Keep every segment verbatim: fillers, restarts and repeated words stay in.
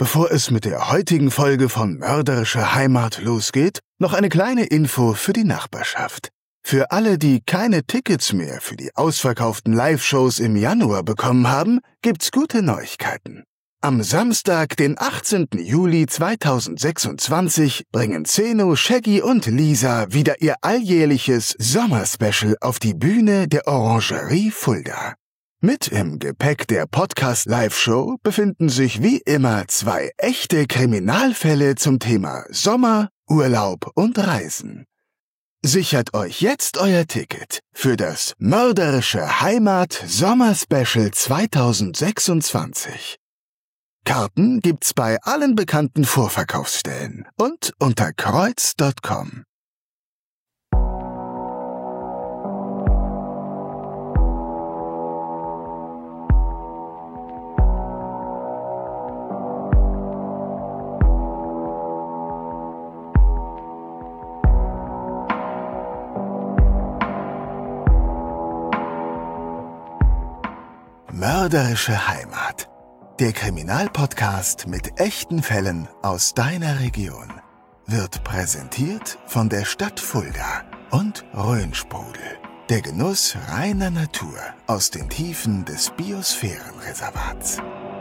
Bevor es mit der heutigen Folge von Mörderische Heimat losgeht, noch eine kleine Info für die Nachbarschaft. Für alle, die keine Tickets mehr für die ausverkauften Live-Shows im Januar bekommen haben, gibt's gute Neuigkeiten. Am Samstag, den achtzehnten Juli zweitausendsechsundzwanzig, bringen Zeno, Shaggy und Lisa wieder ihr alljährliches Sommerspecial auf die Bühne der Orangerie Fulda. Mit im Gepäck der Podcast-Live-Show befinden sich wie immer zwei echte Kriminalfälle zum Thema Sommer, Urlaub und Reisen. Sichert euch jetzt euer Ticket für das Mörderische Heimat Sommerspecial zweitausendsechsundzwanzig. Karten gibt's bei allen bekannten Vorverkaufsstellen und unter kreuz punkt com. Mörderische Heimat. Der Kriminalpodcast mit echten Fällen aus deiner Region wird präsentiert von der Stadt Fulda und Rhönsprudel. Der Genuss reiner Natur aus den Tiefen des Biosphärenreservats.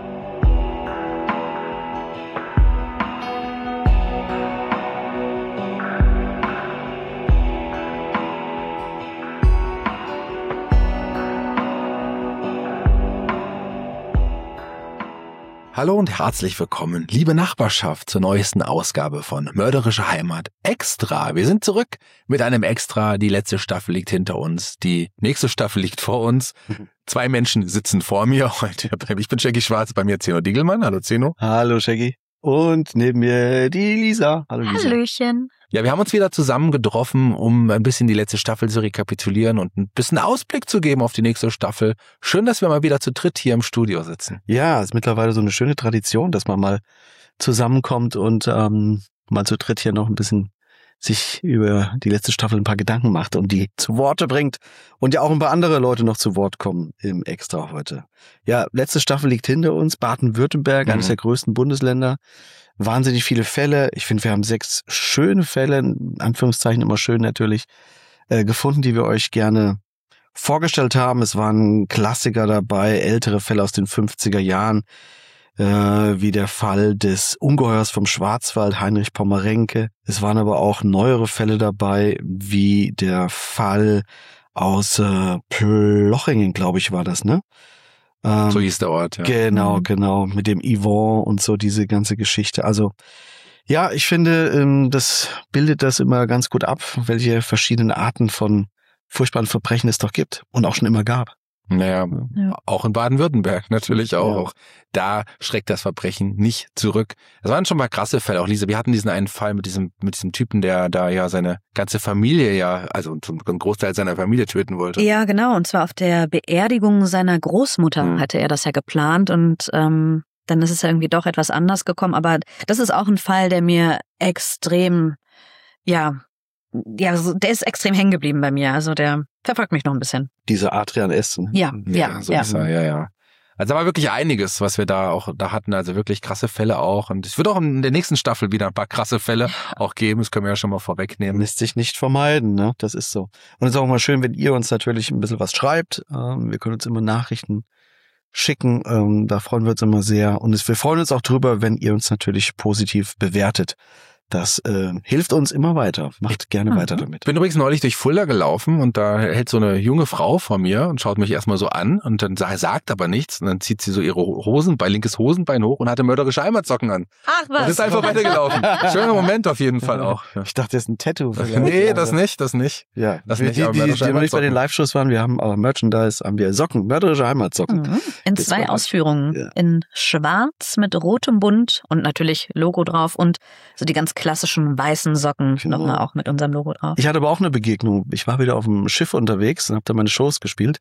Hallo und herzlich willkommen, liebe Nachbarschaft, zur neuesten Ausgabe von Mörderische Heimat Extra. Wir sind zurück mit einem Extra. Die letzte Staffel liegt hinter uns, die nächste Staffel liegt vor uns. Zwei Menschen sitzen vor mir heute. Ich bin Shaggy Schwarz, bei mir Zeno Diegelmann. Hallo Zeno. Hallo Shaggy. Und neben mir die Lisa. Hallo Lisa. Hallöchen. Ja, wir haben uns wieder zusammen getroffen, um ein bisschen die letzte Staffel zu rekapitulieren und ein bisschen Ausblick zu geben auf die nächste Staffel. Schön, dass wir mal wieder zu dritt hier im Studio sitzen. Ja, ist mittlerweile so eine schöne Tradition, dass man mal zusammenkommt und ähm, mal zu dritt hier noch ein bisschen sich über die letzte Staffel ein paar Gedanken macht und die zu Worte bringt und ja auch ein paar andere Leute noch zu Wort kommen im Extra heute. Ja, letzte Staffel liegt hinter uns, Baden-Württemberg, mhm. eines der größten Bundesländer. Wahnsinnig viele Fälle. Ich finde, wir haben sechs schöne Fälle, in Anführungszeichen immer schön natürlich, äh, gefunden, die wir euch gerne vorgestellt haben. Es waren Klassiker dabei, ältere Fälle aus den fünfziger Jahren, äh, wie der Fall des Ungeheuers vom Schwarzwald, Heinrich Pommerenke. Es waren aber auch neuere Fälle dabei, wie der Fall aus äh, Plochingen, glaube ich, war das, ne? Ähm, so hieß der Ort, ja. Genau, genau, mit dem Yvonne und so diese ganze Geschichte. Also ja, ich finde, ähm, das bildet das immer ganz gut ab, welche verschiedenen Arten von furchtbaren Verbrechen es doch gibt und auch schon immer gab. Naja, Ja. auch in Baden-Württemberg natürlich auch. Ja. auch. Da schreckt das Verbrechen nicht zurück. Das waren schon mal krasse Fälle. Auch Lisa, wir hatten diesen einen Fall mit diesem mit diesem Typen, der da ja seine ganze Familie ja, also einen Großteil seiner Familie töten wollte. Ja, genau. Und zwar auf der Beerdigung seiner Großmutter Mhm. hatte er das ja geplant. Und ähm, dann ist es ja irgendwie doch etwas anders gekommen. Aber das ist auch ein Fall, der mir extrem, ja, ja, so- der ist extrem hängen geblieben bei mir. Also der verfolgt mich noch ein bisschen. Dieser Adrian Essen. Ja, ja, Ja, so ja. ist er, ja, ja. Also da war wirklich einiges, was wir da auch da hatten, also wirklich krasse Fälle auch. Und es wird auch in der nächsten Staffel wieder ein paar krasse Fälle auch geben, das können wir ja schon mal vorwegnehmen. Lässt sich nicht vermeiden, ne? Das ist so. Und es ist auch mal schön, wenn ihr uns natürlich ein bisschen was schreibt. Ähm, wir können uns immer Nachrichten schicken. Ähm, da freuen wir uns immer sehr. Und es, wir freuen uns auch drüber, wenn ihr uns natürlich positiv bewertet. Das äh, hilft uns immer weiter. Macht gerne Mhm. weiter damit. Ich bin übrigens neulich durch Fulda gelaufen und da hält so eine junge Frau vor mir und schaut mich erstmal so an und dann sa- sagt aber nichts und dann zieht sie so ihre Hosen, bei linkes Hosenbein hoch und hatte mörderische Heimatsocken an. Ach Und ist einfach weitergelaufen. Schöner Moment auf jeden Fall auch. Ja. Ich dachte, das ist ein Tattoo. vielleicht. Nee, das nicht, das nicht. Ja, Das wir, nicht, die, aber die, die, mörderische die noch nicht bei den Heimatsocken. Live-Shows waren, wir haben aber Merchandise, haben wir Socken, mörderische Heimatsocken. Mhm. In Das zwei war- Ausführungen. Ja. In schwarz mit rotem Bund und natürlich Logo drauf und so die ganz klassischen weißen Socken Genau. nochmal auch mit unserem Logo drauf. Ich hatte aber auch eine Begegnung. Ich war wieder auf dem Schiff unterwegs und habe da meine Shows gespielt.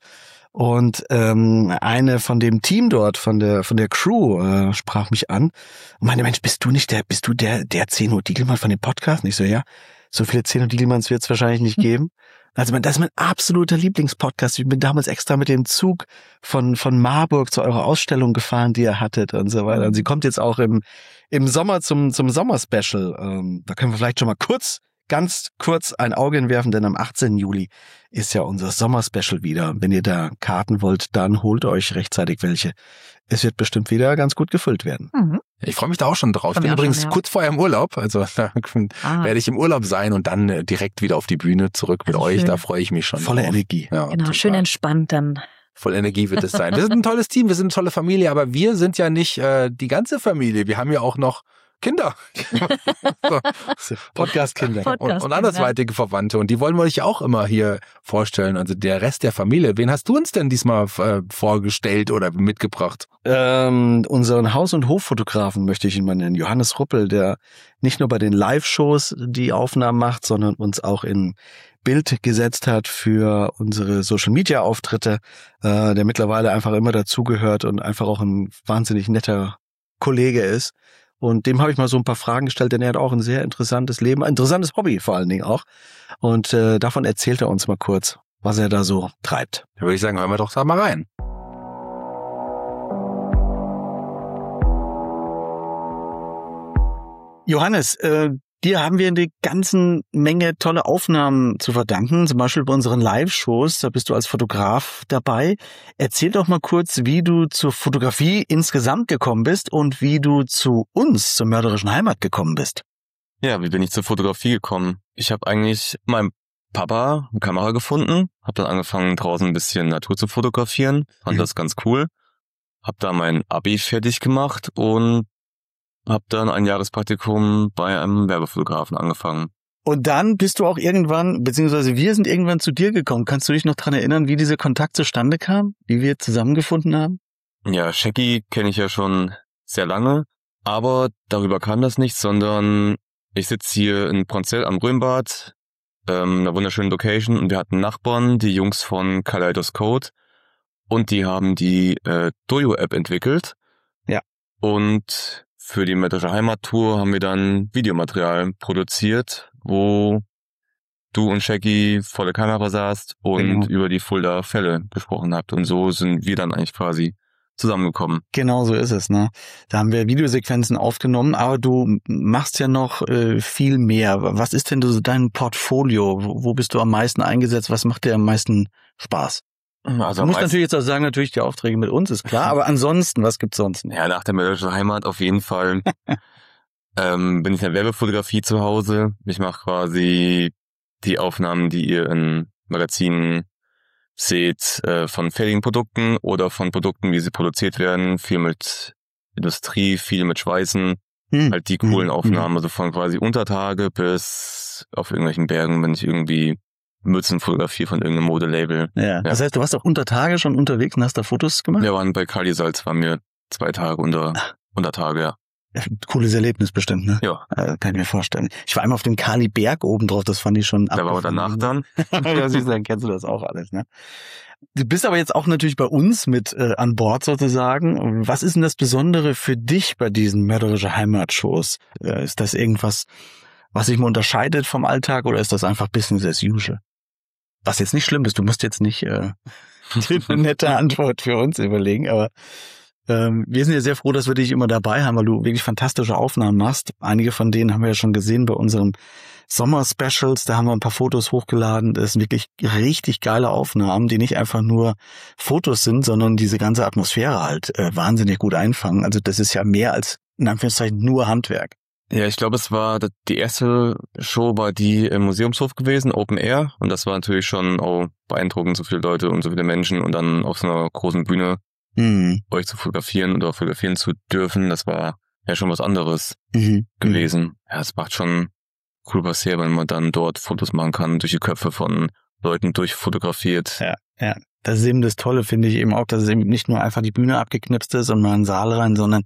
Und ähm, eine von dem Team dort, von der von der Crew, äh, sprach mich an und meinte, Mensch, bist du nicht der, bist du der der Zeno Diegelmann von dem Podcast? Und ich so, ja, so viele Zeno Diegelmanns wird es wahrscheinlich nicht geben. Also das ist mein absoluter Lieblingspodcast. Ich bin damals extra mit dem Zug von von Marburg zu eurer Ausstellung gefahren, die ihr hattet und so weiter. Und sie kommt jetzt auch im im Sommer zum zum Sommerspecial. Ähm, da können wir vielleicht schon mal kurz, ganz kurz ein Auge hinwerfen, denn am achtzehnten Juli ist ja unser Sommerspecial wieder. Wenn ihr da Karten wollt, dann holt euch rechtzeitig welche. Es wird bestimmt wieder ganz gut gefüllt werden. Mhm. Ich freue mich da auch schon drauf. Von Ich bin übrigens schon, ja. kurz vorher im Urlaub, also da Ah. werde ich im Urlaub sein und dann äh, direkt wieder auf die Bühne zurück mit Also euch. schön. Da freue ich mich schon. Voller drauf. Energie. Ja, Genau, total. schön entspannt dann. Voll Energie wird es sein. Wir sind ein tolles Team, wir sind eine tolle Familie, aber wir sind ja nicht äh, die ganze Familie. Wir haben ja auch noch Kinder. so. Podcast-Kinder. Podcast- Und, und andersweitige Verwandte. Und die wollen wir euch auch immer hier vorstellen. Also der Rest der Familie. Wen hast du uns denn diesmal äh, vorgestellt oder mitgebracht? Ähm, unseren Haus- und Hoffotografen möchte ich ihn mal nennen. Johannes Ruppel, der nicht nur bei den Live-Shows die Aufnahmen macht, sondern uns auch in Bild gesetzt hat für unsere Social-Media-Auftritte, äh, der mittlerweile einfach immer dazugehört und einfach auch ein wahnsinnig netter Kollege ist. Und dem habe ich mal so ein paar Fragen gestellt, denn er hat auch ein sehr interessantes Leben, ein interessantes Hobby vor allen Dingen auch. Und äh, davon erzählt er uns mal kurz, was er da so treibt. Da würde ich sagen, hören wir doch da mal rein. Johannes, äh, dir haben wir eine ganzen Menge tolle Aufnahmen zu verdanken, zum Beispiel bei unseren Live-Shows, da bist du als Fotograf dabei. Erzähl doch mal kurz, wie du zur Fotografie insgesamt gekommen bist und wie du zu uns, zur mörderischen Heimat gekommen bist. Ja, wie bin ich zur Fotografie gekommen? Ich habe eigentlich meinem Papa eine Kamera gefunden, habe dann angefangen draußen ein bisschen Natur zu fotografieren, fand Mhm. das ganz cool, habe da mein Abi fertig gemacht und habe dann ein Jahrespraktikum bei einem Werbefotografen angefangen. Und dann bist du auch irgendwann, beziehungsweise wir sind irgendwann zu dir gekommen. Kannst du dich noch dran erinnern, wie dieser Kontakt zustande kam, wie wir zusammengefunden haben? Ja, Shaggy kenne ich ja schon sehr lange, aber darüber kam das nicht, sondern ich sitze hier in Bronzell am Römbad, ähm, einer wunderschönen Location, und wir hatten Nachbarn, die Jungs von Kaleidoscope, und die haben die äh, Dojo-App entwickelt. Ja. Und für die mörderische Heimat-Tour haben wir dann Videomaterial produziert, wo du und Shaggy vor der Kamera saßt und Genau. über die Fulda-Fälle gesprochen habt. Und so sind wir dann eigentlich quasi zusammengekommen. Genau so ist es, ne? Da haben wir Videosequenzen aufgenommen, aber du machst ja noch äh, viel mehr. Was ist denn so dein Portfolio? Wo, wo bist du am meisten eingesetzt? Was macht dir am meisten Spaß? Also Du musst meist- natürlich jetzt auch sagen, natürlich die Aufträge mit uns, ist klar, aber ansonsten, was gibt's sonst? Ja, nach der mörderischen Heimat auf jeden Fall ähm, bin ich in der Werbefotografie zu Hause. Ich mache quasi die Aufnahmen, die ihr in Magazinen seht, äh, von fertigen Produkten oder von Produkten, wie sie produziert werden. Viel mit Industrie, viel mit Schweißen. Hm. Halt die coolen Hm. Aufnahmen, also von quasi Untertage bis auf irgendwelchen Bergen, wenn ich irgendwie Mützen fotografiere von irgendeinem Modelabel. Ja. Das heißt, du warst auch unter Tage schon unterwegs und hast da Fotos gemacht? Wir waren bei Kali Salz, waren wir zwei Tage unter, unter Tage, ja. Ja, cooles Erlebnis bestimmt, ne? Ja, Äh, kann ich mir vorstellen. Ich war einmal auf dem Kali-Berg oben drauf, das fand ich schon da waren wir danach dann. Ja, siehst du, dann kennst du das auch alles, ne? Du bist aber jetzt auch natürlich bei uns mit äh, an Bord sozusagen. Was ist denn das Besondere für dich bei diesen mörderische Heimat-Shows? Äh, ist das irgendwas, was sich mal unterscheidet vom Alltag, oder ist das einfach Business as usual? Was jetzt nicht schlimm ist, du musst jetzt nicht äh, eine nette Antwort für uns überlegen, aber ähm, wir sind ja sehr froh, dass wir dich immer dabei haben, weil du wirklich fantastische Aufnahmen machst. Einige von denen haben wir ja schon gesehen bei unseren Sommer-Specials, da haben wir ein paar Fotos hochgeladen. Das sind wirklich richtig geile Aufnahmen, die nicht einfach nur Fotos sind, sondern diese ganze Atmosphäre halt äh, wahnsinnig gut einfangen. Also das ist ja mehr als, in Anführungszeichen, nur Handwerk. Ja, ich glaube, es war die erste Show, war die im Museumshof gewesen, Open Air. Und das war natürlich schon auch beeindruckend, so viele Leute und so viele Menschen und dann auf so einer großen Bühne Mhm. euch zu fotografieren oder fotografieren zu dürfen. Das war ja schon was anderes Mhm. gewesen. Ja, es macht schon cool was her, wenn man dann dort Fotos machen kann, durch die Köpfe von Leuten durchfotografiert. Ja, ja. Das ist eben das Tolle, finde ich eben auch, dass es eben nicht nur einfach die Bühne abgeknipst ist und mal einen Saal rein, sondern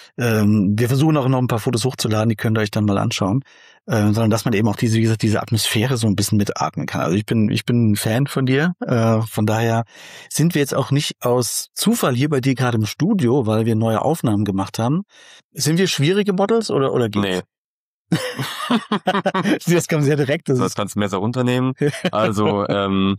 ähm, wir versuchen auch noch ein paar Fotos hochzuladen, die könnt ihr euch dann mal anschauen, äh, sondern dass man eben auch diese, wie gesagt, diese Atmosphäre so ein bisschen mitatmen kann. Also ich bin, ich bin ein Fan von dir, äh, von daher sind wir jetzt auch nicht aus Zufall hier bei dir gerade im Studio, weil wir neue Aufnahmen gemacht haben. Sind wir schwierige Models oder oder geht's? Nee. Das kam sehr direkt. Das, Das ist, kannst du Messer runternehmen. Also, ähm,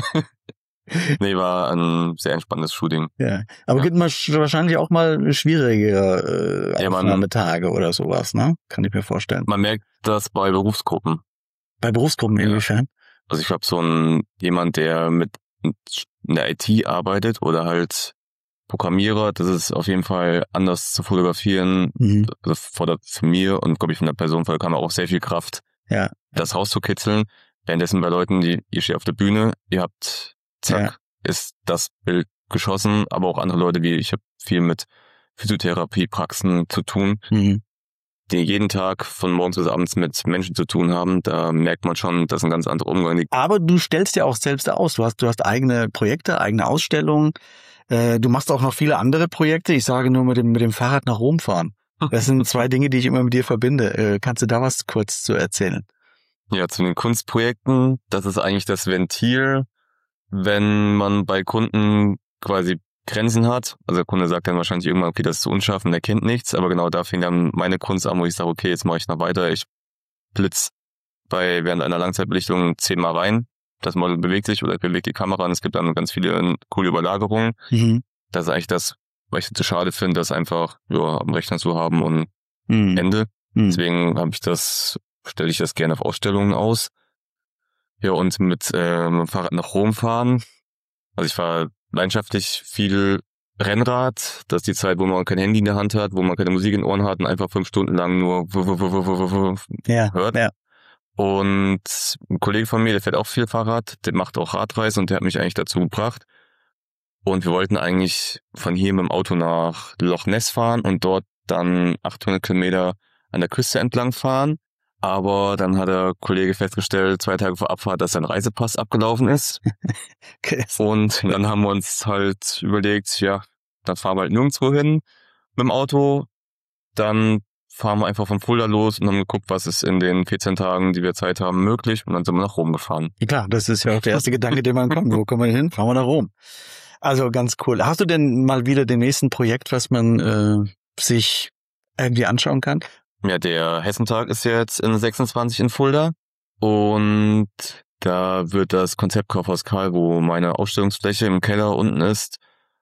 nee, war ein sehr entspanntes Shooting. ja. Aber Ja. gibt man wahrscheinlich auch mal schwierige äh, Ja, man- Aufnahmetage oder sowas, ne? Kann ich mir vorstellen. Man merkt das bei Berufsgruppen. Bei Berufsgruppen Ja. inwiefern? Also ich habe so einen, jemand, der mit in der I T arbeitet oder halt Programmierer, das ist auf jeden Fall anders zu fotografieren. Mhm. Das fordert für mir und glaube ich von der Person kam auch sehr viel Kraft, Ja. das rauszukitzeln. Währenddessen bei Leuten, die ihr steht auf der Bühne, ihr habt, zack, Ja. ist das Bild geschossen, aber auch andere Leute wie ich habe viel mit Physiotherapiepraxen zu tun, Mhm. die jeden Tag von morgens bis abends mit Menschen zu tun haben. Da merkt man schon, dass ein ganz anderer Umgang liegt. Aber du stellst ja auch selbst aus. Du hast, du hast eigene Projekte, eigene Ausstellungen. Äh, du machst auch noch viele andere Projekte. Ich sage nur mit dem, mit dem Fahrrad nach Rom fahren. Das sind zwei Dinge, die ich immer mit dir verbinde. Äh, kannst du da was kurz zu erzählen? Ja, zu den Kunstprojekten, das ist eigentlich das Ventil, wenn man bei Kunden quasi Grenzen hat. Also der Kunde sagt dann wahrscheinlich irgendwann, okay, das ist zu unscharf und er kennt nichts, aber genau da fing dann meine Kunst an, wo ich sage, okay, jetzt mache ich noch weiter. Ich blitz bei während einer Langzeitbelichtung zehnmal rein. Das Model bewegt sich oder bewegt die Kamera und es gibt dann ganz viele coole Überlagerungen. Mhm. Das ist eigentlich das, was ich zu schade finde, das einfach ja, am Rechner zu haben und Mhm. Ende. Mhm. Deswegen habe ich das, stelle ich das gerne auf Ausstellungen aus. Ja, und mit äh, mit dem Fahrrad nach Rom fahren. Also ich fahre leidenschaftlich viel Rennrad. Das ist die Zeit, wo man kein Handy in der Hand hat, wo man keine Musik in den Ohren hat und einfach fünf Stunden lang nur w- w- w- w- w- w- Ja. hört. Ja. Und ein Kollege von mir, der fährt auch viel Fahrrad, der macht auch Radreise und der hat mich eigentlich dazu gebracht. Und wir wollten eigentlich von hier mit dem Auto nach Loch Ness fahren und dort dann achthundert Kilometer an der Küste entlang fahren. Aber dann hat der Kollege festgestellt, zwei Tage vor Abfahrt, dass sein Reisepass abgelaufen ist. Okay. Und dann haben wir uns halt überlegt, ja, dann fahren wir halt nirgendwo hin mit dem Auto. Dann fahren wir einfach von Fulda los und haben geguckt, was ist in den vierzehn Tagen, die wir Zeit haben, möglich. Und dann sind wir nach Rom gefahren. Klar, das ist ja auch der erste Gedanke, den man kommt. Wo kommen wir hin? Fahren wir nach Rom. Also ganz cool. Hast du denn mal wieder den nächsten Projekt, was man äh, sich irgendwie anschauen kann? Ja, der Hessentag ist jetzt in sechsundzwanzig in Fulda. Und da wird das Konzept Kaufhaus Karl, wo meine Ausstellungsfläche im Keller unten ist,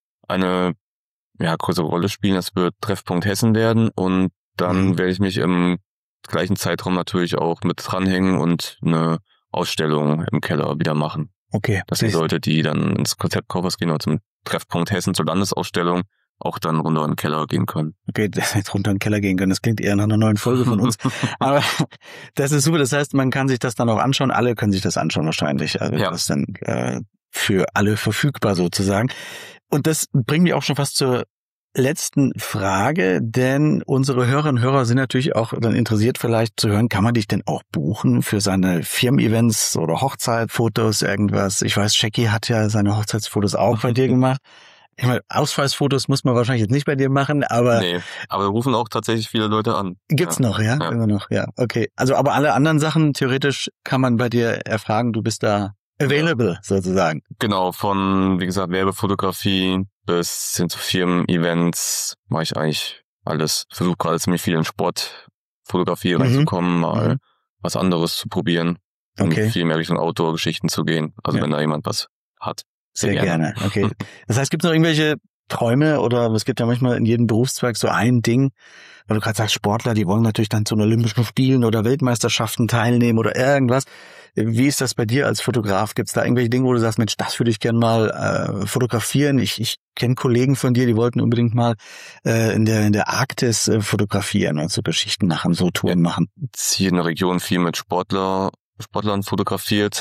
eine ja, größere Rolle spielen. Das wird Treffpunkt Hessen werden. Und dann Mhm. werde ich mich im gleichen Zeitraum natürlich auch mit dranhängen und eine Ausstellung im Keller wieder machen. Okay. Dass die Leute, die dann ins Konzept Kaufhaus gehen oder zum Treffpunkt Hessen zur Landesausstellung, auch dann runter in den Keller gehen können. Okay, jetzt runter in den Keller gehen können. Das klingt eher nach einer neuen Folge von uns. Aber das ist super. Das heißt, man kann sich das dann auch anschauen. Alle können sich das anschauen wahrscheinlich. Also Ja. das ist dann äh, für alle verfügbar sozusagen. Und das bringt mich auch schon fast zur letzten Frage, denn unsere Hörerinnen und Hörer sind natürlich auch dann interessiert vielleicht zu hören, kann man dich denn auch buchen für seine Firmen-Events oder Hochzeitfotos, irgendwas? Ich weiß, Jackie hat ja seine Hochzeitsfotos auch bei dir gemacht. Ich meine, Ausweisfotos muss man wahrscheinlich jetzt nicht bei dir machen, aber Nee, aber wir rufen auch tatsächlich viele Leute an. gibt's Ja. noch, ja? Ja. Immer noch, ja. Okay. Also, aber alle anderen Sachen theoretisch kann man bei dir erfragen, du bist da available sozusagen. Genau, von, wie gesagt, Werbefotografie bis hin zu Firmen-Events mache ich eigentlich alles. Versuche gerade ziemlich viel in Sportfotografie Mhm. reinzukommen, mal Mhm. was anderes zu probieren. Und Okay. viel mehr Richtung Outdoor-Geschichten zu gehen. Also Ja. wenn da jemand was hat. Sehr, gerne. Okay. Das heißt, gibt es noch irgendwelche Träume oder es gibt ja manchmal in jedem Berufszweig so ein Ding, weil du gerade sagst, Sportler, die wollen natürlich dann zu den Olympischen Spielen oder Weltmeisterschaften teilnehmen oder irgendwas. Wie ist das bei dir als Fotograf? Gibt es da irgendwelche Dinge, wo du sagst, Mensch, das würde ich gerne mal äh, fotografieren? Ich, ich kenne Kollegen von dir, die wollten unbedingt mal äh, in der in der Arktis äh, fotografieren und so Geschichten machen, so Touren machen. Jetzt hier in der Region viel mit Sportler, Sportlern fotografiert,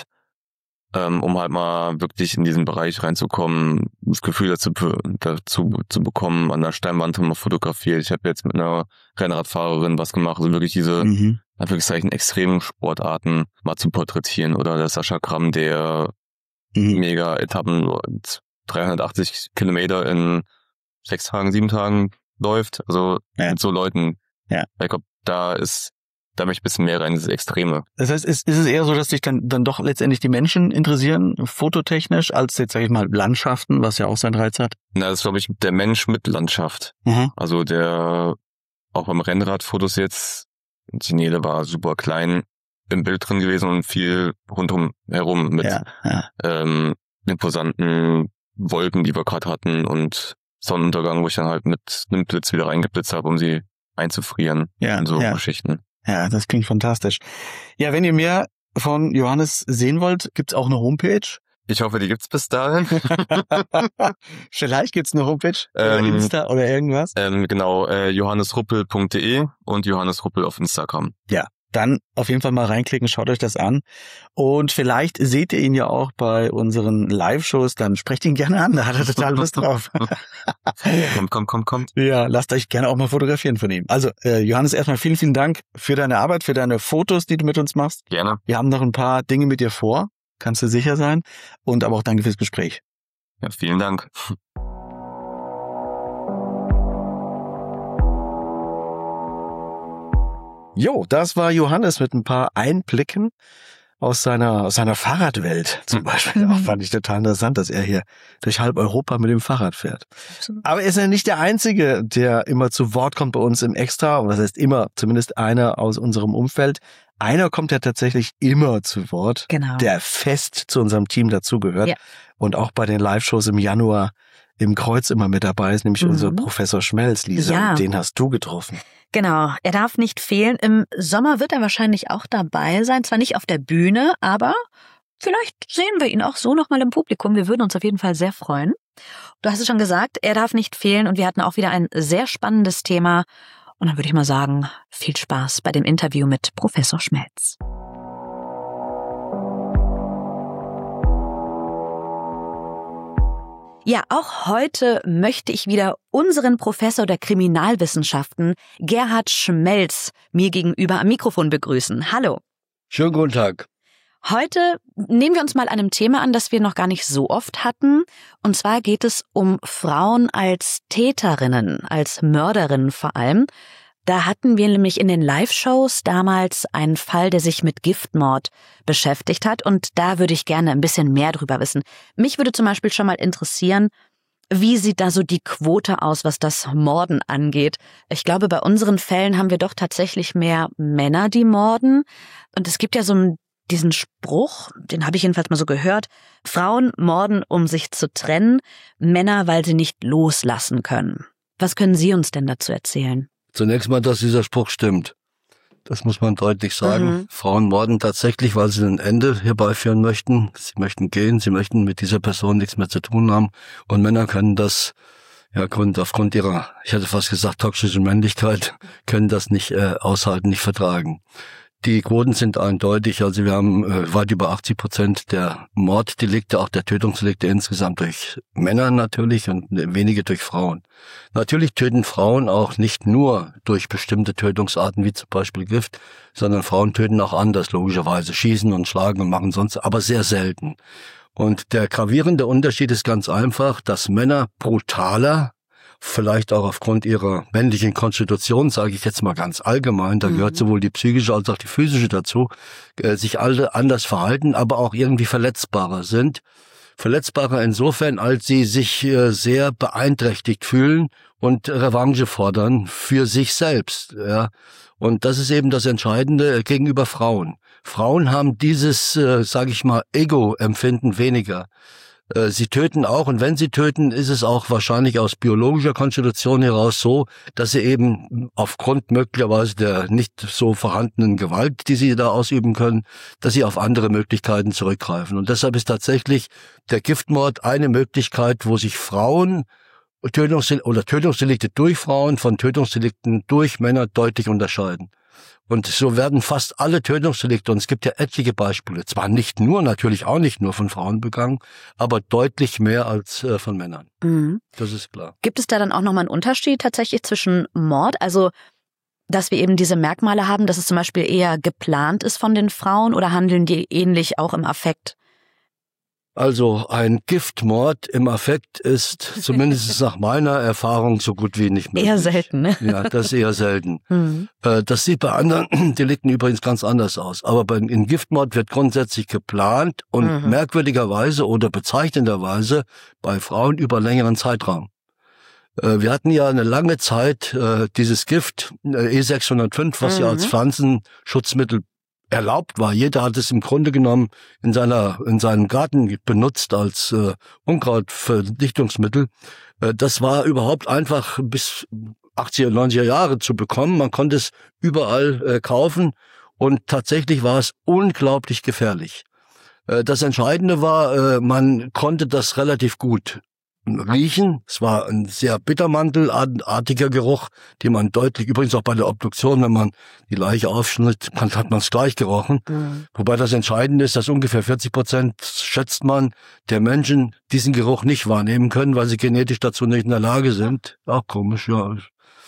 ähm, um halt mal wirklich in diesen Bereich reinzukommen, das Gefühl dazu, dazu zu bekommen, an der Steinwand mal fotografiert. Ich habe jetzt mit einer Rennradfahrerin was gemacht, also wirklich diese Mhm. Anführungszeichen extremen Sportarten mal zu porträtieren oder der Sascha Gramm, der Mhm. mega Etappen und dreihundertachtzig Kilometer in sechs Tagen, sieben Tagen läuft. Also Ja. mit so Leuten. Ja. Ich glaube, da ist, da möchte ich ein bisschen mehr rein, dieses Extreme. Das heißt, ist, ist es eher so, dass dich dann, dann doch letztendlich die Menschen interessieren, fototechnisch, als jetzt, sag ich mal, Landschaften, was ja auch seinen Reiz hat? Na, das ist, glaube ich, der Mensch mit Landschaft. Mhm. Also der, auch beim Rennradfotos jetzt, Die Nele war super klein im Bild drin gewesen und viel rundum herum mit Ja, ja. ähm, imposanten Wolken, die wir gerade hatten und Sonnenuntergang, wo ich dann halt mit einem Blitz wieder reingeblitzt habe, um sie einzufrieren. Ja, und so ja. Geschichten. Ja, das klingt fantastisch. Ja, wenn ihr mehr von Johannes sehen wollt, gibt's auch eine Homepage. Ich hoffe, die gibt's bis dahin. Vielleicht gibt's eine Homepage oder Ähm, Insta oder irgendwas. ähm, genau, äh, johannesruppel punkt de und Johannes Ruppel auf Instagram. Ja, dann auf jeden Fall mal reinklicken, schaut euch das an. Und vielleicht seht ihr ihn ja auch bei unseren Live-Shows, dann sprecht ihn gerne an, da hat er total Lust drauf. Kommt, kommt, kommt, kommt. Ja, lasst euch gerne auch mal fotografieren von ihm. Also, äh, Johannes, erstmal vielen, vielen Dank für deine Arbeit, für deine Fotos, die du mit uns machst. Gerne. Wir haben noch ein paar Dinge mit dir vor, kannst du sicher sein. Und aber auch danke fürs Gespräch. Ja, vielen Dank. Jo, das war Johannes mit ein paar Einblicken aus seiner, aus seiner Fahrradwelt zum Beispiel. Auch fand ich total interessant, dass er hier durch halb Europa mit dem Fahrrad fährt. Absolut. Aber er ist ja nicht der Einzige, der immer zu Wort kommt bei uns im Extra. Und das heißt immer, zumindest einer aus unserem Umfeld. Einer kommt ja tatsächlich immer zu Wort, Genau. der fest zu unserem Team dazugehört. Ja. Und auch bei den Live-Shows im Januar im Kreuz immer mit dabei ist, nämlich Mhm. unser Professor Schmelz, Lisa. Ja. Den hast du getroffen. Genau, er darf nicht fehlen. Im Sommer wird er wahrscheinlich auch dabei sein. Zwar nicht auf der Bühne, aber vielleicht sehen wir ihn auch so nochmal im Publikum. Wir würden uns auf jeden Fall sehr freuen. Du hast es schon gesagt, er darf nicht fehlen und wir hatten auch wieder ein sehr spannendes Thema. Und dann würde ich mal sagen, viel Spaß bei dem Interview mit Professor Schmelz. Ja, auch heute möchte ich wieder unseren Professor der Kriminalwissenschaften, Gerhard Schmelz, mir gegenüber am Mikrofon begrüßen. Hallo. Schönen guten Tag. Heute nehmen wir uns mal einem Thema an, das wir noch gar nicht so oft hatten. Und zwar geht es um Frauen als Täterinnen, als Mörderinnen vor allem. Da hatten wir nämlich in den Live-Shows damals einen Fall, der sich mit Giftmord beschäftigt hat. Und da würde ich gerne ein bisschen mehr drüber wissen. Mich würde zum Beispiel schon mal interessieren, wie sieht da so die Quote aus, was das Morden angeht? Ich glaube, bei unseren Fällen haben wir doch tatsächlich mehr Männer, die morden. Und es gibt ja so einen, diesen Spruch, den habe ich jedenfalls mal so gehört, Frauen morden, um sich zu trennen, Männer, weil sie nicht loslassen können. Was können Sie uns denn dazu erzählen? Zunächst mal, dass dieser Spruch stimmt. Das muss man deutlich sagen. Mhm. Frauen morden tatsächlich, weil sie ein Ende herbeiführen möchten. Sie möchten gehen, sie möchten mit dieser Person nichts mehr zu tun haben. Und Männer können das, ja, aufgrund ihrer, ich hätte fast gesagt, toxischen Männlichkeit, können das nicht äh, aushalten, nicht vertragen. Die Quoten sind eindeutig, also wir haben äh, weit über achtzig Prozent der Morddelikte, auch der Tötungsdelikte insgesamt durch Männer natürlich und wenige durch Frauen. Natürlich töten Frauen auch nicht nur durch bestimmte Tötungsarten wie zum Beispiel Gift, sondern Frauen töten auch anders, logischerweise, schießen und schlagen und machen sonst, aber sehr selten. Und der gravierende Unterschied ist ganz einfach, dass Männer brutaler, vielleicht auch aufgrund ihrer männlichen Konstitution, sage ich jetzt mal ganz allgemein, da gehört sowohl die psychische als auch die physische dazu, äh, sich alle anders verhalten, aber auch irgendwie verletzbarer sind. Verletzbarer insofern, als sie sich äh, sehr beeinträchtigt fühlen und Revanche fordern für sich selbst. Ja. Und das ist eben das Entscheidende gegenüber Frauen. Frauen haben dieses, äh, sage ich mal, Ego-Empfinden weniger. Sie töten auch, und wenn sie töten, ist es auch wahrscheinlich aus biologischer Konstitution heraus so, dass sie eben aufgrund möglicherweise der nicht so vorhandenen Gewalt, die sie da ausüben können, dass sie auf andere Möglichkeiten zurückgreifen. Und deshalb ist tatsächlich der Giftmord eine Möglichkeit, wo sich Frauen Tötungsdel- oder Tötungsdelikte durch Frauen von Tötungsdelikten durch Männer deutlich unterscheiden. Und so werden fast alle Tötungsdelikte, und es gibt ja etliche Beispiele, zwar nicht nur, natürlich auch nicht nur von Frauen begangen, aber deutlich mehr als äh, von Männern. Mhm. Das ist klar. Gibt es da dann auch nochmal einen Unterschied tatsächlich zwischen Mord, also dass wir eben diese Merkmale haben, dass es zum Beispiel eher geplant ist von den Frauen, oder handeln die ähnlich auch im Affekt? Also ein Giftmord im Affekt ist zumindest nach meiner Erfahrung so gut wie nicht möglich. Eher selten, ne? Ja, das ist eher selten. Mhm. Äh, Das sieht bei anderen Delikten übrigens ganz anders aus. Aber beim in Giftmord wird grundsätzlich geplant und Mhm. merkwürdigerweise oder bezeichnenderweise bei Frauen über längeren Zeitraum. Äh, wir hatten ja eine lange Zeit äh, dieses Gift äh, E sechshundertfünf, was mhm. ja als Pflanzenschutzmittel erlaubt war. Jeder hat es im Grunde genommen in seiner in seinem Garten benutzt als äh, Unkrautverdichtungsmittel. Äh, das war überhaupt einfach bis achtziger, neunziger Jahre zu bekommen. Man konnte es überall äh, kaufen und tatsächlich war es unglaublich gefährlich. Äh, das Entscheidende war, äh, man konnte das relativ gut riechen. Es war ein sehr bittermantelartiger Geruch, den man deutlich, übrigens auch bei der Obduktion, wenn man die Leiche aufschnitt, hat man es gleich gerochen. Mhm. Wobei das Entscheidende ist, dass ungefähr vierzig Prozent, schätzt man, der Menschen diesen Geruch nicht wahrnehmen können, weil sie genetisch dazu nicht in der Lage sind. Auch komisch, ja.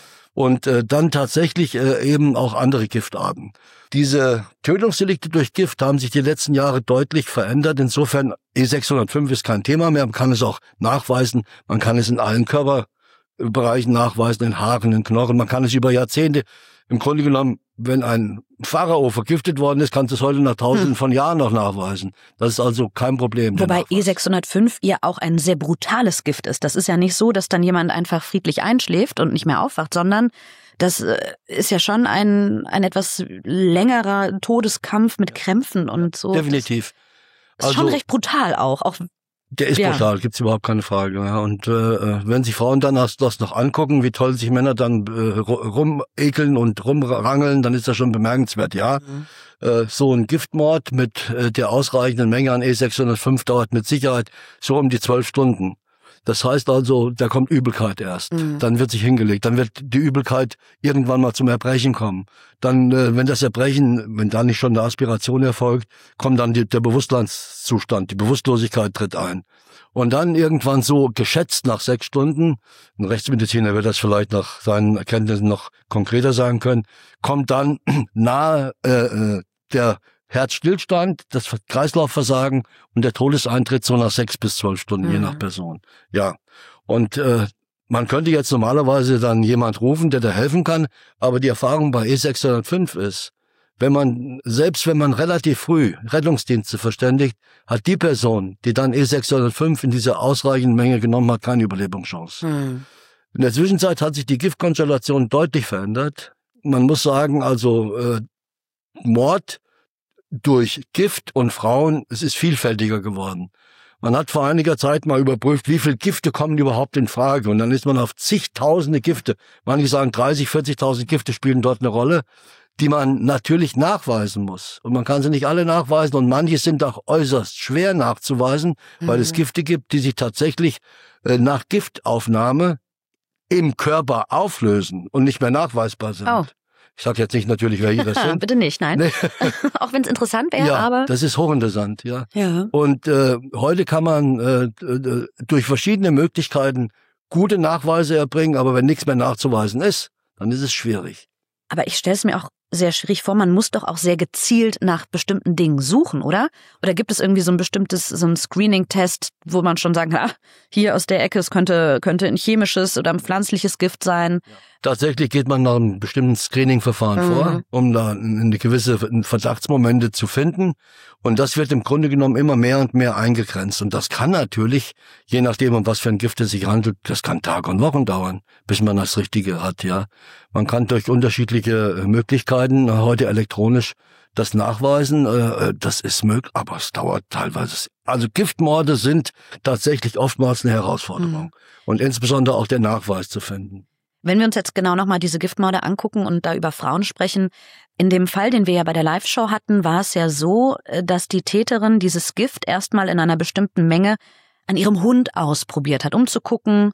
Und äh, dann tatsächlich äh, eben auch andere Giftarten. Diese Tötungsdelikte durch Gift haben sich die letzten Jahre deutlich verändert. Insofern E sechshundertfünf ist kein Thema mehr. Man kann es auch nachweisen. Man kann es in allen Körperbereichen nachweisen, in Haaren, in Knochen. Man kann es über Jahrzehnte. Im Grunde genommen, wenn ein Pharao vergiftet worden ist, kannst du es heute nach tausenden hm. von Jahren noch nachweisen. Das ist also kein Problem. Wobei E sechshundertfünf ja auch ein sehr brutales Gift ist. Das ist ja nicht so, dass dann jemand einfach friedlich einschläft und nicht mehr aufwacht, sondern das ist ja schon ein, ein etwas längerer Todeskampf mit Krämpfen und so. Definitiv. Das ist also schon recht brutal auch. auch Der ist ja. brutal, gibt's überhaupt keine Frage. Ja. Und äh, wenn sich Frauen dann das, das noch angucken, wie toll sich Männer dann äh, rumekeln und rumrangeln, dann ist das schon bemerkenswert. Ja, mhm. äh, so ein Giftmord mit äh, der ausreichenden Menge an E sechshundertfünf dauert mit Sicherheit so um die zwölf Stunden. Das heißt also, da kommt Übelkeit erst. Mhm. Dann wird sich hingelegt. Dann wird die Übelkeit irgendwann mal zum Erbrechen kommen. Dann, äh, wenn das Erbrechen, wenn da nicht schon eine Aspiration erfolgt, kommt dann die, der Bewusstseinszustand. Die Bewusstlosigkeit tritt ein. Und dann irgendwann so geschätzt nach sechs Stunden, ein Rechtsmediziner wird das vielleicht nach seinen Erkenntnissen noch konkreter sagen können, kommt dann nahe äh, der Herzstillstand, das Kreislaufversagen und der Todeseintritt so nach sechs bis zwölf Stunden, mhm. je nach Person. Ja, und äh, man könnte jetzt normalerweise dann jemand rufen, der da helfen kann, aber die Erfahrung bei E sechshundertfünf ist, wenn man, selbst wenn man relativ früh Rettungsdienste verständigt, hat die Person, die dann E sechshundertfünf in dieser ausreichenden Menge genommen hat, keine Überlebungschance. Mhm. In der Zwischenzeit hat sich die Giftkonstellation deutlich verändert. Man muss sagen, also äh, Mord durch Gift und Frauen, es ist vielfältiger geworden. Man hat vor einiger Zeit mal überprüft, wie viele Gifte kommen überhaupt in Frage. Und dann ist man auf zigtausende Gifte, manche sagen dreißig, vierzigtausend Gifte spielen dort eine Rolle, die man natürlich nachweisen muss. Und man kann sie nicht alle nachweisen und manche sind auch äußerst schwer nachzuweisen, mhm. weil es Gifte gibt, die sich tatsächlich äh, nach Giftaufnahme im Körper auflösen und nicht mehr nachweisbar sind. Oh. Ich sage jetzt nicht natürlich, welche das sind. Bitte nicht, nein. Nee. Auch wenn es interessant wäre, ja, aber... das ist hochinteressant, ja. ja. Und äh, heute kann man äh, durch verschiedene Möglichkeiten gute Nachweise erbringen, aber wenn nichts mehr nachzuweisen ist, dann ist es schwierig. Aber ich stelle es mir auch sehr schwierig vor, man muss doch auch sehr gezielt nach bestimmten Dingen suchen, oder? Oder gibt es irgendwie so ein bestimmtes, so ein Screening-Test, wo man schon sagen kann, ah, hier aus der Ecke, es könnte, könnte ein chemisches oder ein pflanzliches Gift sein? Tatsächlich geht man nach einem bestimmten Screening-Verfahren mhm. vor, um da eine gewisse Verdachtsmomente zu finden. Und das wird im Grunde genommen immer mehr und mehr eingegrenzt. Und das kann natürlich, je nachdem, um was für ein Gift es sich handelt, das kann Tage und Wochen dauern, bis man das Richtige hat, ja. Man kann durch unterschiedliche Möglichkeiten, heute elektronisch, das nachweisen. Das ist möglich, aber es dauert teilweise. Also Giftmorde sind tatsächlich oftmals eine Herausforderung. Mhm. Und insbesondere auch der Nachweis zu finden. Wenn wir uns jetzt genau nochmal diese Giftmorde angucken und da über Frauen sprechen, in dem Fall, den wir ja bei der Live-Show hatten, war es ja so, dass die Täterin dieses Gift erstmal in einer bestimmten Menge an ihrem Hund ausprobiert hat, um zu gucken,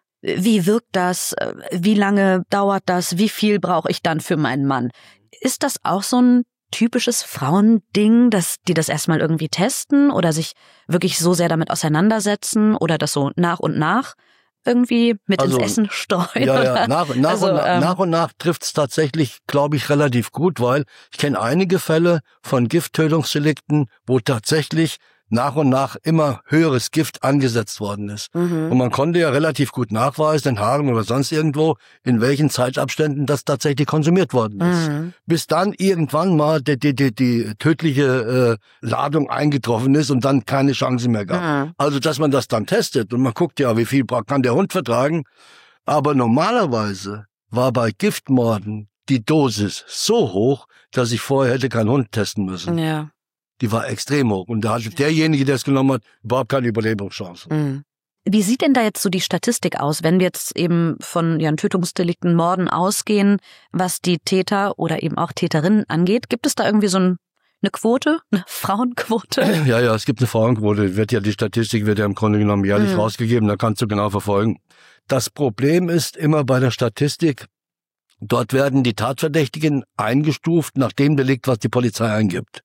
wie wirkt das, wie lange dauert das, wie viel brauche ich dann für meinen Mann. Ist das auch so ein typisches Frauending, dass die das erstmal irgendwie testen oder sich wirklich so sehr damit auseinandersetzen oder das so nach und nach irgendwie mit also, ins Essen streuen? Ja, ja, nach, nach, also, und, nach, ähm, nach und nach trifft es tatsächlich, glaube ich, relativ gut, weil ich kenne einige Fälle von Gifttötungsdelikten, wo tatsächlich nach und nach immer höheres Gift angesetzt worden ist. Mhm. Und man konnte ja relativ gut nachweisen, in Haaren oder sonst irgendwo, in welchen Zeitabständen das tatsächlich konsumiert worden ist. Mhm. Bis dann irgendwann mal die, die, die, die tödliche äh, Ladung eingetroffen ist und dann keine Chance mehr gab. Mhm. Also, dass man das dann testet und man guckt ja, wie viel kann der Hund vertragen. Aber normalerweise war bei Giftmorden die Dosis so hoch, dass ich vorher hätte keinen Hund testen müssen. Ja. Die war extrem hoch. Und da hatte derjenige, der es genommen hat, überhaupt keine Überlebenschance. Mhm. Wie sieht denn da jetzt so die Statistik aus, wenn wir jetzt eben von ja, Tötungsdelikten, Morden ausgehen, was die Täter oder eben auch Täterinnen angeht? Gibt es da irgendwie so ein, eine Quote, eine Frauenquote? Ja, ja, es gibt eine Frauenquote. Wird ja, die Statistik wird ja im Grunde genommen jährlich Mhm. rausgegeben. Da kannst du genau verfolgen. Das Problem ist immer bei der Statistik, dort werden die Tatverdächtigen eingestuft nach dem Delikt, was die Polizei eingibt.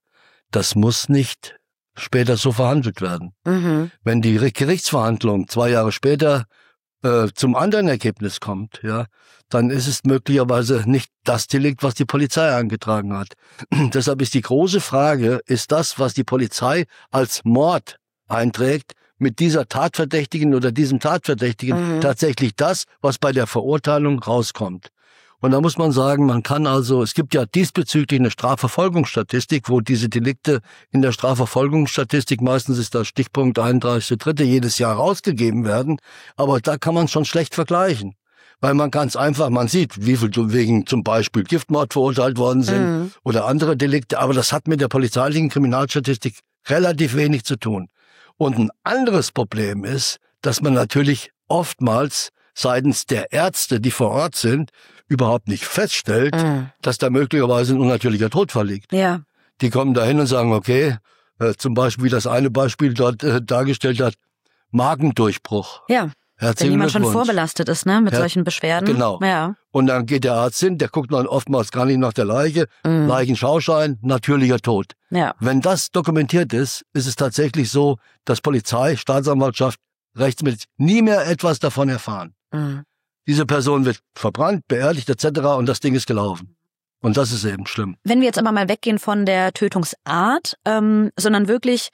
Das muss nicht später so verhandelt werden. Mhm. Wenn die Gerichtsverhandlung zwei Jahre später äh, zum anderen Ergebnis kommt, ja, dann ist es möglicherweise nicht das Delikt, was die Polizei eingetragen hat. Deshalb ist die große Frage, ist das, was die Polizei als Mord einträgt, mit dieser Tatverdächtigen oder diesem Tatverdächtigen Mhm. tatsächlich das, was bei der Verurteilung rauskommt. Und da muss man sagen, man kann also, es gibt ja diesbezüglich eine Strafverfolgungsstatistik, wo diese Delikte in der Strafverfolgungsstatistik, meistens ist das Stichpunkt einunddreißigster dritter jedes Jahr rausgegeben werden, aber da kann man schon schlecht vergleichen. Weil man ganz einfach, man sieht, wie viel wegen zum Beispiel Giftmord verurteilt worden sind Mhm. oder andere Delikte, aber das hat mit der polizeilichen Kriminalstatistik relativ wenig zu tun. Und ein anderes Problem ist, dass man natürlich oftmals seitens der Ärzte, die vor Ort sind, überhaupt nicht feststellt, Mhm. dass da möglicherweise ein unnatürlicher Todfall liegt. Ja. Die kommen da hin und sagen, okay, äh, zum Beispiel, wie das eine Beispiel dort äh, dargestellt hat, Magendurchbruch. Ja. Wenn Herzlichen jemand schon Glückwunsch. vorbelastet ist, ne, mit Ja, solchen Beschwerden. genau. Ja. Und dann geht der Arzt hin, der guckt dann oftmals gar nicht nach der Leiche, Mhm. Leichenschauschein, natürlicher Tod. Ja. Wenn das dokumentiert ist, ist es tatsächlich so, dass Polizei, Staatsanwaltschaft, Rechtsmedizin nie mehr etwas davon erfahren. Mhm. Diese Person wird verbrannt, beerdigt et cetera und das Ding ist gelaufen. Und das ist eben schlimm. Wenn wir jetzt aber mal weggehen von der Tötungsart, ähm, sondern wirklich,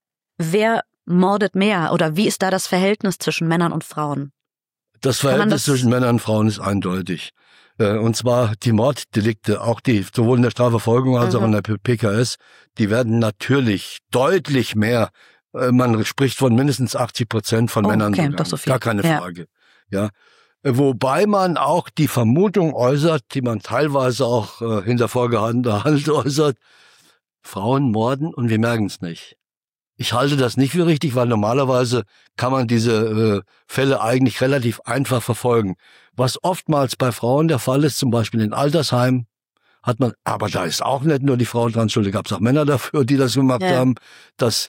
wer mordet mehr oder wie ist da das Verhältnis zwischen Männern und Frauen? Das Kann man Verhältnis das- zwischen Männern und Frauen ist eindeutig. Äh, Und zwar die Morddelikte, auch die, sowohl in der Strafverfolgung als Mhm. auch in der P K S, die werden natürlich deutlich mehr. äh, Man spricht von mindestens achtzig Prozent von Oh, Männern okay, begangen. doch so viel. Gar keine Ja. Frage. Ja. Äh, Wobei man auch die Vermutung äußert, die man teilweise auch äh, hinter vorgehaltener Hand äußert, Frauen morden und wir merken es nicht. Ich halte das nicht für richtig, weil normalerweise kann man diese äh, Fälle eigentlich relativ einfach verfolgen. Was oftmals bei Frauen der Fall ist, zum Beispiel in Altersheimen, hat man, aber da ist auch nicht nur die Frau dran schuld, da gab es auch Männer dafür, die das gemacht Ja. haben, dass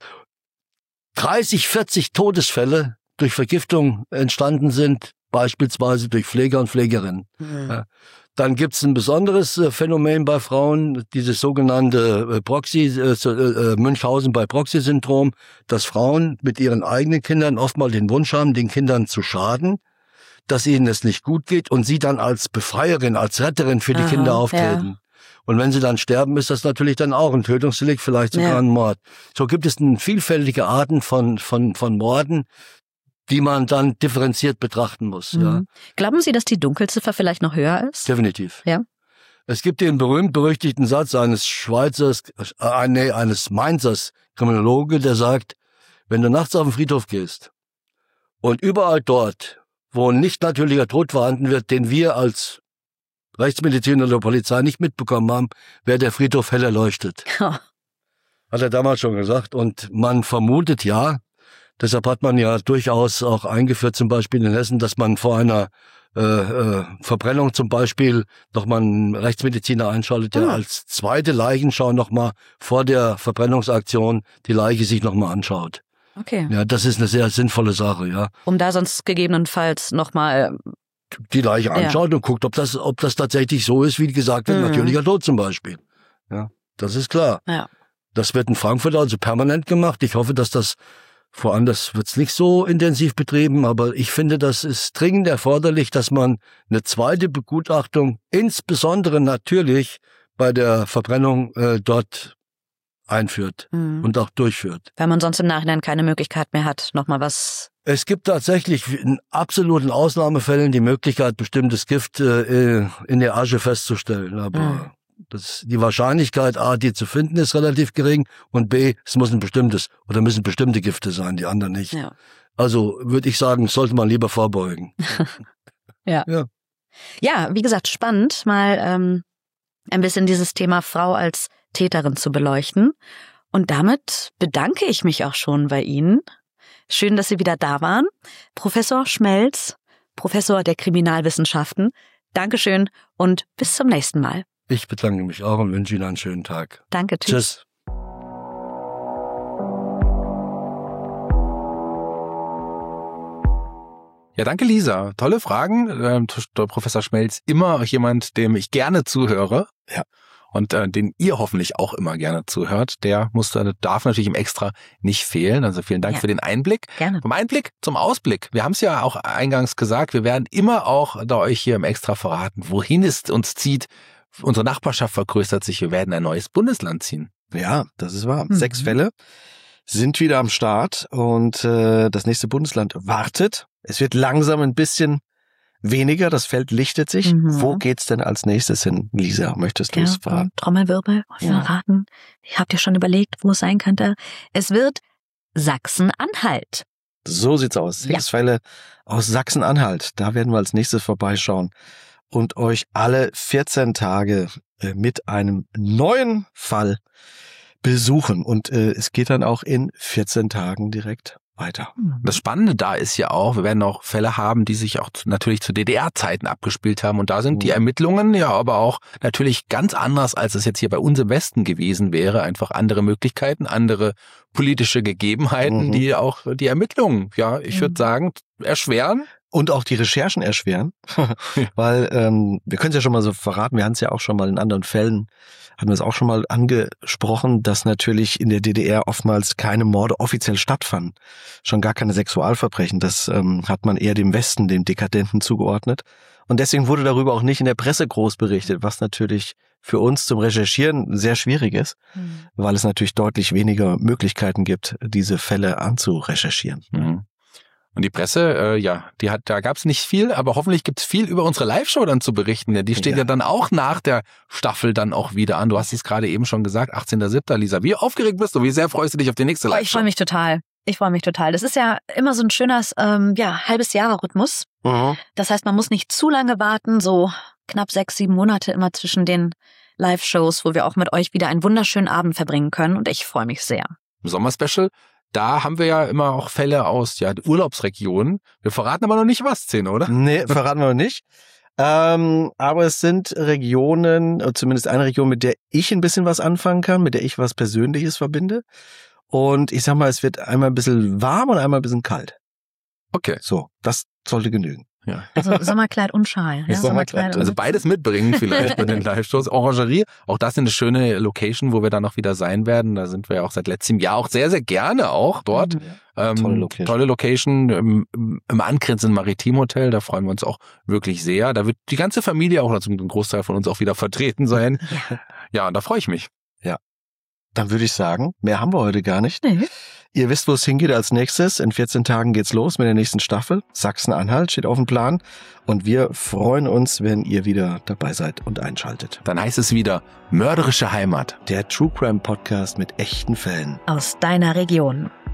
dreißig, vierzig Todesfälle durch Vergiftung entstanden sind, beispielsweise durch Pfleger und Pflegerinnen. Mhm. Ja. Dann gibt's ein besonderes äh, Phänomen bei Frauen, dieses sogenannte äh, Proxy, äh, so, äh, Münchhausen bei Proxy-Syndrom, dass Frauen mit ihren eigenen Kindern oftmals den Wunsch haben, den Kindern zu schaden, dass ihnen es nicht gut geht und sie dann als Befreierin, als Retterin für die Aha, Kinder auftreten. Und wenn sie dann sterben, ist das natürlich dann auch ein Tötungsdelikt, vielleicht sogar Ja. ein Mord. So gibt es ein vielfältige Arten von, von, von Morden, die man dann differenziert betrachten muss. Ja. Mhm. Glauben Sie, dass die Dunkelziffer vielleicht noch höher ist? Definitiv. Ja. Es gibt den berühmt-berüchtigten Satz eines Schweizers, äh, nee, eines Mainzers Kriminologe, der sagt, wenn du nachts auf den Friedhof gehst und überall dort, wo ein nicht natürlicher Tod vorhanden wird, den wir als Rechtsmediziner oder Polizei nicht mitbekommen haben, wäre der Friedhof hell erleuchtet. Hat er damals schon gesagt. Und man vermutet ja, deshalb hat man ja durchaus auch eingeführt, zum Beispiel in Hessen, dass man vor einer äh, äh, Verbrennung zum Beispiel nochmal einen Rechtsmediziner einschaltet, der Ah. als zweite Leichenschau nochmal vor der Verbrennungsaktion die Leiche sich nochmal anschaut. Okay. Ja, das ist eine sehr sinnvolle Sache, ja. Um da sonst gegebenenfalls nochmal. Die Leiche Ja. anschaut und guckt, ob das, ob das tatsächlich so ist, wie gesagt wird, Mhm. natürlicher Tod zum Beispiel. Ja, das ist klar. Ja. Das wird in Frankfurt also permanent gemacht. Ich hoffe, dass das woanders wird's nicht so intensiv betrieben, aber ich finde, das ist dringend erforderlich, dass man eine zweite Begutachtung, insbesondere natürlich bei der Verbrennung äh, dort einführt Mhm. und auch durchführt. Weil man sonst im Nachhinein keine Möglichkeit mehr hat, nochmal was. Es gibt tatsächlich in absoluten Ausnahmefällen die Möglichkeit, bestimmtes Gift äh, in der Asche festzustellen, aber Mhm. das, die Wahrscheinlichkeit, A, die zu finden, ist relativ gering und B, es muss ein bestimmtes oder müssen bestimmte Gifte sein, die anderen nicht. Ja. Also würde ich sagen, sollte man lieber vorbeugen. Ja. Ja. Ja, wie gesagt, spannend, mal ähm, ein bisschen dieses Thema Frau als Täterin zu beleuchten. Und damit bedanke ich mich auch schon bei Ihnen. Schön, dass Sie wieder da waren. Professor Schmelz, Professor der Kriminalwissenschaften. Dankeschön und bis zum nächsten Mal. Ich bedanke mich auch und wünsche Ihnen einen schönen Tag. Danke, tschüss. Tschüss. Ja, danke Lisa. Tolle Fragen. Ähm, Professor Schmelz, immer jemand, dem ich gerne zuhöre. Ja. Und äh, den ihr hoffentlich auch immer gerne zuhört. Der muss, darf natürlich im Extra nicht fehlen. Also vielen Dank Ja. für den Einblick. Gerne. Vom Einblick zum Ausblick. Wir haben es ja auch eingangs gesagt, wir werden immer auch da euch hier im Extra verraten, wohin es uns zieht. Unsere Nachbarschaft vergrößert sich. Wir werden ein neues Bundesland ziehen. Ja, das ist wahr. Mhm. Sechs Fälle sind wieder am Start und äh, das nächste Bundesland wartet. Es wird langsam ein bisschen weniger, das Feld lichtet sich. Mhm. Wo geht's denn als nächstes hin, Lisa? Möchtest du Ja, es verraten? Trommelwirbel, Ja. verraten. Ich habe dir schon überlegt, wo es sein könnte. Es wird Sachsen-Anhalt. So sieht's aus. Sechs Fälle aus Sachsen-Anhalt. Da werden wir als nächstes vorbeischauen und euch alle vierzehn Tage äh, mit einem neuen Fall besuchen. Und äh, es geht dann auch in vierzehn Tagen direkt weiter. Das Spannende da ist ja auch, wir werden auch Fälle haben, die sich auch zu, natürlich zu D D R-Zeiten abgespielt haben. Und da sind die Ermittlungen ja aber auch natürlich ganz anders, als es jetzt hier bei uns im Westen gewesen wäre. Einfach andere Möglichkeiten, andere politische Gegebenheiten, Mhm. die auch die Ermittlungen, ja, ich würde Mhm. sagen, erschweren. Und auch die Recherchen erschweren, weil ähm, wir können es ja schon mal so verraten, wir haben es ja auch schon mal in anderen Fällen, hatten wir es auch schon mal angesprochen, dass natürlich in der D D R oftmals keine Morde offiziell stattfanden, schon gar keine Sexualverbrechen. Das ähm, hat man eher dem Westen, dem Dekadenten zugeordnet. Und deswegen wurde darüber auch nicht in der Presse groß berichtet, was natürlich für uns zum Recherchieren sehr schwierig ist, Mhm. weil es natürlich deutlich weniger Möglichkeiten gibt, diese Fälle anzurecherchieren. Mhm. Und die Presse, äh, ja, die hat, da gab's nicht viel, aber hoffentlich gibt's viel über unsere Live-Show dann zu berichten. Denn die steht ja. Ja. ja dann auch nach der Staffel dann auch wieder an. Du hast es gerade eben schon gesagt, achtzehnter siebter Lisa. Wie aufgeregt bist du? Wie sehr freust du dich auf die nächste Oh, ich Live-Show? freue mich total. Ich freue mich total. Das ist ja immer so ein schönes, ähm, ja, halbes Jahre-Rhythmus. Mhm. Das heißt, man muss nicht zu lange warten, so knapp sechs, sieben Monate immer zwischen den Live-Shows, wo wir auch mit euch wieder einen wunderschönen Abend verbringen können. Und ich freue mich sehr. Sommerspecial. Da haben wir ja immer auch Fälle aus ja, Urlaubsregionen. Wir verraten aber noch nicht was, Szene, oder? Nee, verraten wir noch nicht. Ähm, aber es sind Regionen, zumindest eine Region, mit der ich ein bisschen was anfangen kann, mit der ich was Persönliches verbinde. Und ich sag mal, es wird einmal ein bisschen warm und einmal ein bisschen kalt. Okay. So, das sollte genügen. Ja. Also Sommerkleid und Schal. Ja? Sommerkleid, und Also beides mitbringen vielleicht bei den Live-Shows. Orangerie, auch das ist eine schöne Location, wo wir dann noch wieder sein werden. Da sind wir ja auch seit letztem Jahr auch sehr, sehr gerne auch dort. Ähm, Tolle Location. Tolle Location im, im angrenzenden Maritim-Hotel. Da freuen wir uns auch wirklich sehr. Da wird die ganze Familie auch, also ein Großteil von uns auch wieder vertreten sein. Ja. Ja, und da freue ich mich. Dann würde ich sagen, mehr haben wir heute gar nicht. Nee. Ihr wisst, wo es hingeht als nächstes. In vierzehn Tagen geht's los mit der nächsten Staffel. Sachsen-Anhalt steht auf dem Plan. Und wir freuen uns, wenn ihr wieder dabei seid und einschaltet. Dann heißt es wieder Mörderische Heimat. Der True Crime Podcast mit echten Fällen. Aus deiner Region.